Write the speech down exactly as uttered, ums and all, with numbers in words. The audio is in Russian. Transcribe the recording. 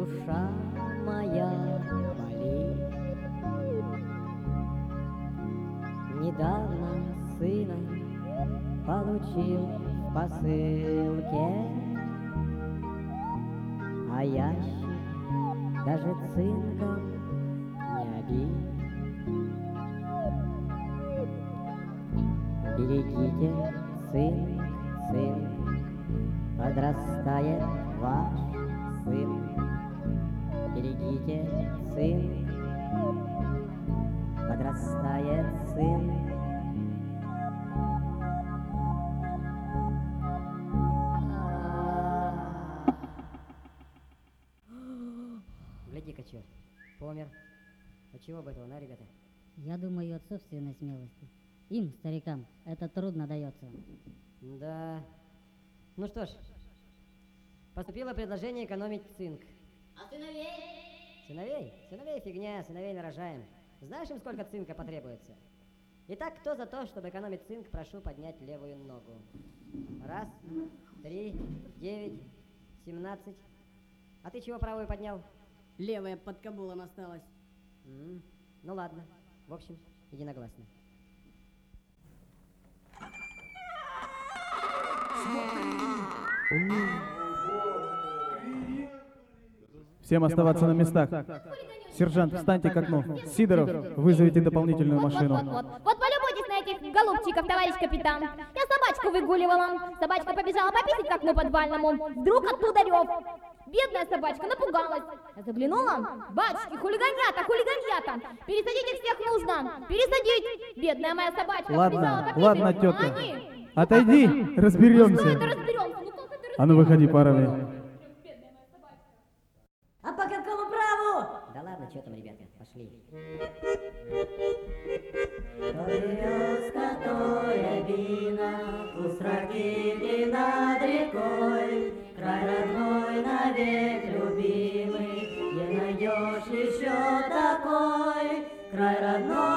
душа моя болит. Недавно сына получил в посылке, а ящик даже цинком не обит. Берегите, цинк, цинк, подрастает ваш сын. Берегите, цинк, подрастает сын. Гляди-ка, черт, помер. От чего бы этого, на, ребята? Я думаю, от собственной смелости. Им, старикам, это трудно дается. Да. Ну что ж, поступило предложение экономить цинк. А сыновей? Сыновей? Сыновей фигня, сыновей нарожаем. Знаешь, им сколько цинка потребуется? Итак, кто за то, чтобы экономить цинк, прошу поднять левую ногу. Раз, три, девять, семнадцать. А ты чего правую поднял? Левая под кабулом осталась. М-м, ну ладно. В общем, единогласно. Всем оставаться на местах. Сержант, встаньте к окну. Сидоров, вызовите дополнительную машину. Вот, вот, вот. Вот полюбуйтесь на этих голубчиков, товарищ капитан. Я собачку выгуливала. Собачка побежала пописать к окну подвальному. Вдруг оттуда рев. Бедная собачка напугалась. Я заглянула. Батюшки, хулиганята, хулиганята. Пересадить их всех нужно. Пересадить. Бедная моя собачка. Ладно, побежала ладно, пописать. тетка. А они... Отойди, Ну, что это разберемся. разберемся? Ну, как это А ну выходи, парами. А по какому праву? Да ладно, что там, ребята, пошли. Привез которая вина, вкус ракеты над рекой, край родной навек любимый, не найдешь еще такой, край родной.